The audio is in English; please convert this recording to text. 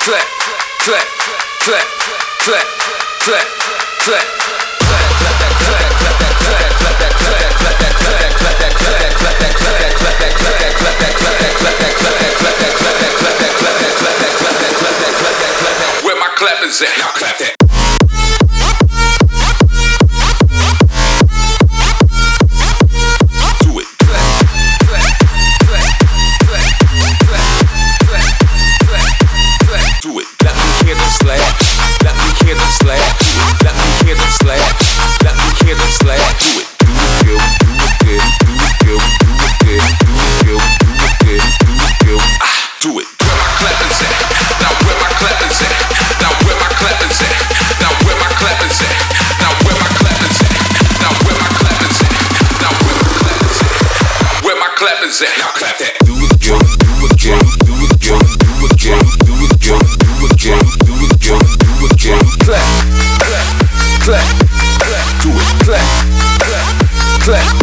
clap, clap, clap, clap, clap, clap. Where my clappers at? Now clap that. Do it. Do it. Let me hear the slap. Let me hear the slap. Let me hear the slap. Let me hear the slap. Do it. Do it good. Do it good. Do it good. Do it good. Do it good. Do it good. Do it. Where my clappers at? Now where my clappers at? Now where my clappers at? Now where my clappers at? Now where my clappers at? Now where my clappers at? Now where my clappers at? Where my clappers at? Now clap that. Do it good. Do it good. Do it good. Do it good. Do it good. Do it good. Do it good. Do it good. Clap. Clap. Clap. Clap. Do it. Clap. Clap. Clap.